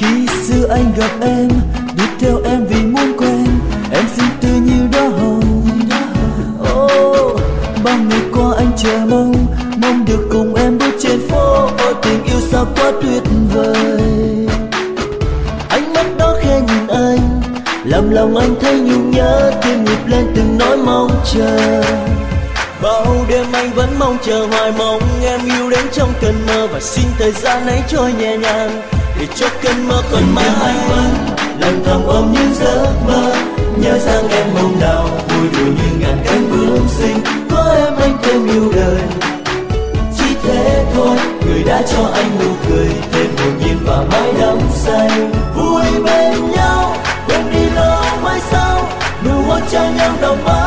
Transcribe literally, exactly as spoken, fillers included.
Khi xưa anh gặp em, đi theo em vì muốn quen, em xinh tươi như đóa hồng. Oh, bao ngày qua anh chờ mong, mong được cùng em bước trên phố. Ôi tình yêu sao quá tuyệt vời. Ánh mắt đó khẽ nhìn anh, làm lòng anh thấy nhung nhớ, tim nhịp lên từng nỗi mong chờ. Bao đêm anh vẫn mong chờ hoài, mong em yêu đến trong cơn mơ, và xin thời gian ấy trôi nhẹ nhàng để cho cơn mơ còn mãi. Anh vẫn lần thầm ôm những giấc mơ, nhớ rằng em hôm nào vui đùa như ngàn cánh bướm xinh. Có em anh thêm yêu đời, chỉ thế thôi. Người đã cho anh nụ cười thêm hồn nhiên và mãi đắm say. Vui bên nhau quên đi lo mai sau, nụ hôn trao nhau đồng mơ.